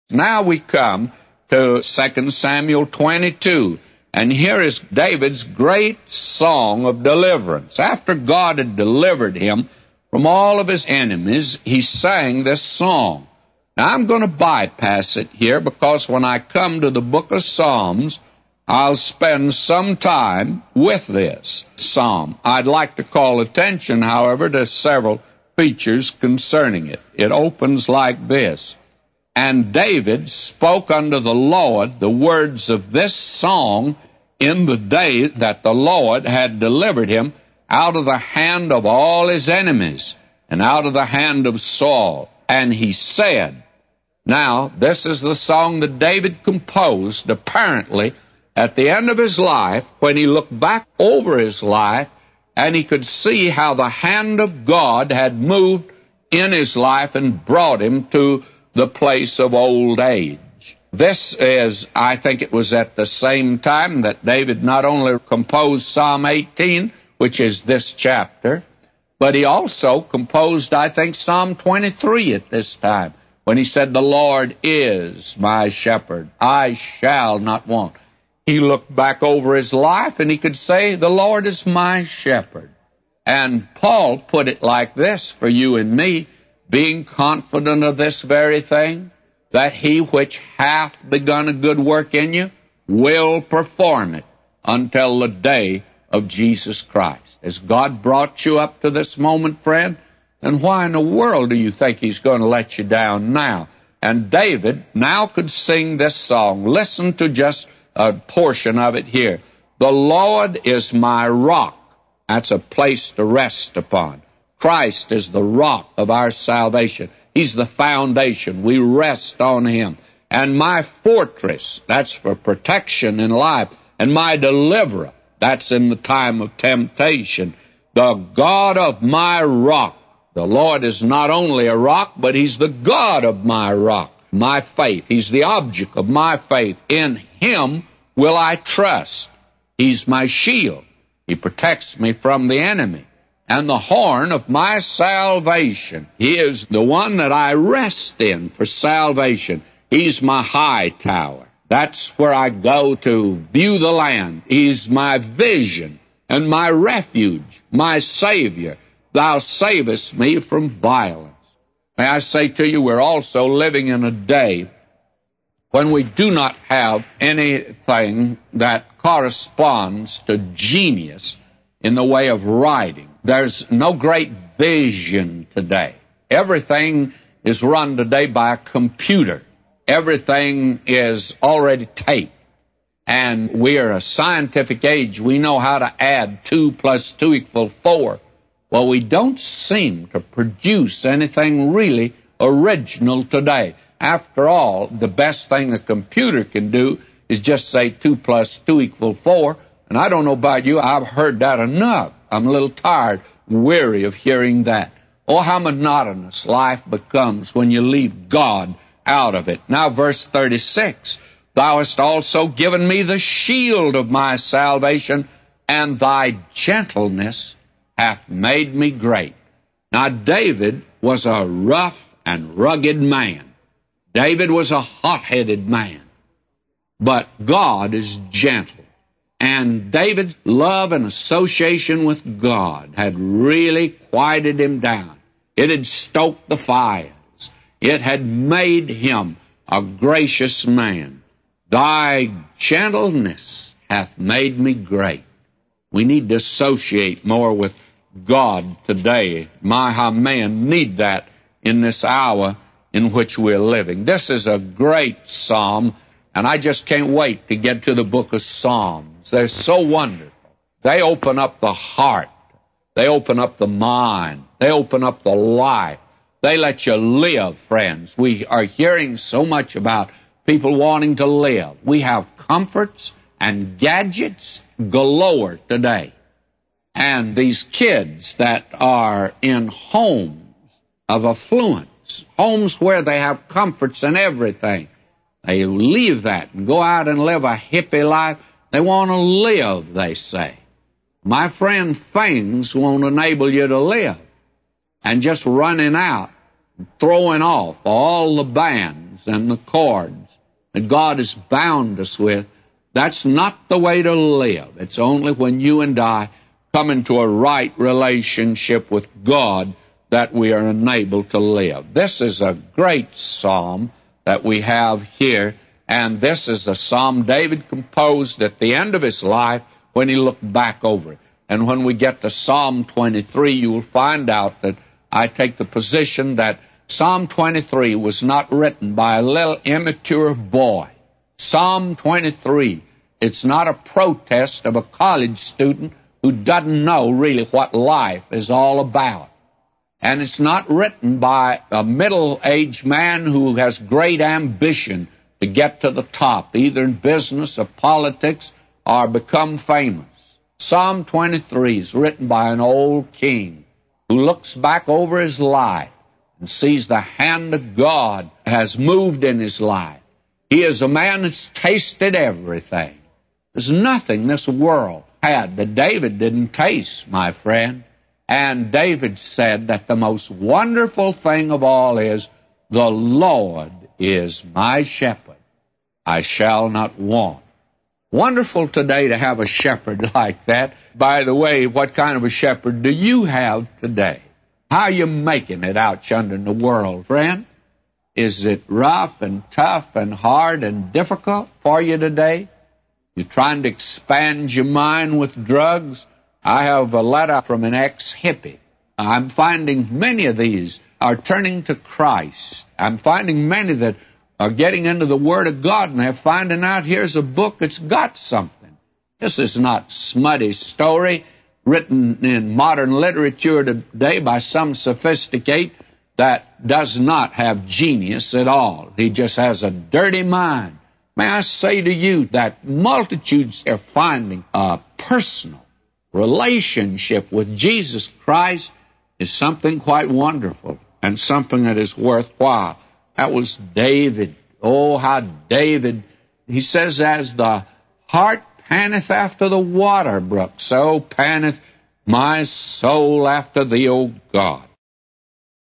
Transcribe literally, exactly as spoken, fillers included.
Now we come to Second Samuel twenty-two, and here is David's great song of deliverance. After God had delivered him from all of his enemies, he sang this song. Now, I'm going to bypass it here because when I come to the book of Psalms, I'll spend some time with this psalm. I'd like to call attention, however, to several features concerning it. It opens like this: "And David spoke unto the Lord the words of this song in the day that the Lord had delivered him out of the hand of all his enemies, and out of the hand of Saul. And he said," now, this is the song that David composed, apparently, at the end of his life, when he looked back over his life, and he could see how the hand of God had moved in his life and brought him to the place of old age. This is, I think it was at the same time that David not only composed Psalm eighteen, which is this chapter, but he also composed, I think, Psalm twenty-three at this time, when he said, "The Lord is my shepherd, I shall not want." He looked back over his life and he could say, "The Lord is my shepherd." And Paul put it like this for you and me: "Being confident of this very thing, that he which hath begun a good work in you will perform it until the day of Jesus Christ." Has God brought you up to this moment, friend? And why in the world do you think he's going to let you down now? And David now could sing this song. Listen to just a portion of it here. "The Lord is my rock." That's a place to rest upon. Christ is the rock of our salvation. He's the foundation. We rest on him. "And my fortress," that's for protection in life. "And my deliverer," that's in the time of temptation. "The God of my rock." The Lord is not only a rock, but he's the God of my rock, my faith. He's the object of my faith. In him will I trust. He's my shield. He protects me from the enemy. "And the horn of my salvation." He is the one that I rest in for salvation. He's my high tower. That's where I go to view the land. He's my vision and my refuge, my Savior. "Thou savest me from violence." May I say to you, we're also living in a day when we do not have anything that corresponds to genius in the way of writing. There's no great vision today. Everything is run today by a computer. Everything is already taped. And we are a scientific age. We know how to add two plus two equal four. Well, we don't seem to produce anything really original today. After all, the best thing a computer can do is just say two plus two equal four. And I don't know about you, I've heard that enough. I'm a little tired, weary of hearing that. Oh, how monotonous life becomes when you leave God out of it. Now, verse thirty-six, "Thou hast also given me the shield of my salvation, and thy gentleness hath made me great." Now, David was a rough and rugged man. David was a hot-headed man. But God is gentle. And David's love and association with God had really quieted him down. It had stoked the fires. It had made him a gracious man. "Thy gentleness hath made me great." We need to associate more with God today. My, how men need that in this hour in which we're living. This is a great psalm, and I just can't wait to get to the book of Psalms. They're so wonderful. They open up the heart. They open up the mind. They open up the life. They let you live, friends. We are hearing so much about people wanting to live. We have comforts and gadgets galore today. And these kids that are in homes of affluence, homes where they have comforts and everything, they leave that and go out and live a hippie life. They want to live, they say. My friend, things won't enable you to live. And just running out, throwing off all the bands bonds and the cords that God has bound us with. That's not the way to live. It's only when you and I come into a right relationship with God that we are enabled to live. This is a great psalm that we have here, and this is a psalm David composed at the end of his life when he looked back over it. And when we get to Psalm twenty-three, you will find out that I take the position that Psalm twenty-three was not written by a little immature boy. Psalm twenty-three, it's not a protest of a college student who doesn't know really what life is all about. And it's not written by a middle-aged man who has great ambition to get to the top, either in business or politics, or become famous. Psalm twenty-three is written by an old king who looks back over his life and sees the hand of God has moved in his life. He is a man that's tasted everything. There's nothing this world had that David didn't taste, my friend. And David said that the most wonderful thing of all is, the Lord is my shepherd. I shall not want. Wonderful today to have a shepherd like that. By the way, what kind of a shepherd do you have today? How are you making it out yonder in the world, friend? Is it rough and tough and hard and difficult for you today? You're trying to expand your mind with drugs? I have a letter from an ex-hippie. I'm finding many of these are turning to Christ. I'm finding many that are getting into the Word of God, and they're finding out here's a book that's got something. This is not smutty story written in modern literature today by some sophisticate that does not have genius at all. He just has a dirty mind. May I say to you that multitudes are finding a personal relationship with Jesus Christ is something quite wonderful and something that is worthwhile. That was David. Oh, how David, he says, as the hart panteth after the water brook, so panteth my soul after thee, O God.